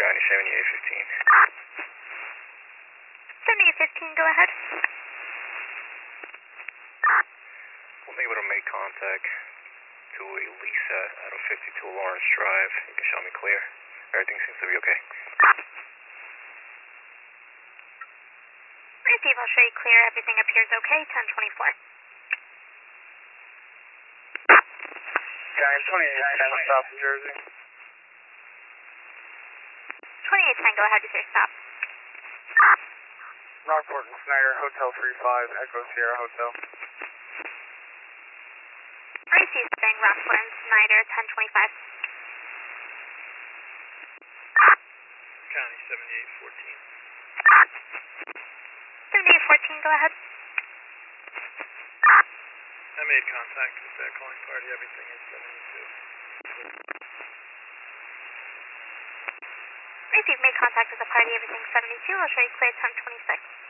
Johnny 7815. 7815, go ahead. We'll be able to make contact to Elisa out of 52 Lawrence Drive. You can show me clear. Everything seems to be okay. Receive, I'll show you clear. Everything appears okay. 1024. Johnny 2810, South New Jersey. 2810, go ahead with your stop. Rockport and Snyder, Hotel 35, Echo Sierra Hotel. Receiving Rockport and Snyder, 1025. County 7814. 7814, go ahead. I made contact with that calling party. Everything is 72. Receive, made contact with the party. Everything 72. I'll show you clear 1026.